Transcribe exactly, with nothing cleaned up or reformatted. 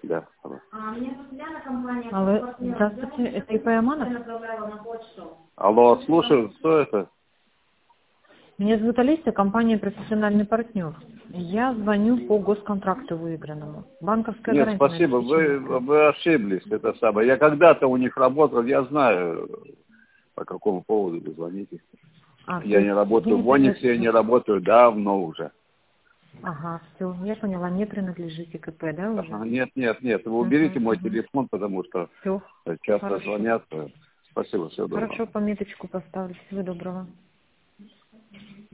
Да. Алло. А, меня зовут Яна, компания. Алло, здравствуйте, это ИП Аманов? Алло, слушаю, кто это? Меня зовут Олеся, компания «Профессиональный партнер». Я звоню по госконтракту выигранному. Банковская Нет, гарантия. спасибо, вы, вы ошиблись, это самое. Я когда-то у них работал, я знаю, по какому поводу вы звоните. А, Я не работаю в Ониксе, я не работаю давно уже. Ага, все, я поняла, не принадлежите КП, да, уже? Ага, нет, нет, нет, вы уберите угу, мой угу. телефон, потому что Все, часто хорошо. звонят. Спасибо, всего доброго. Хорошо, пометочку поставлю. Всего доброго.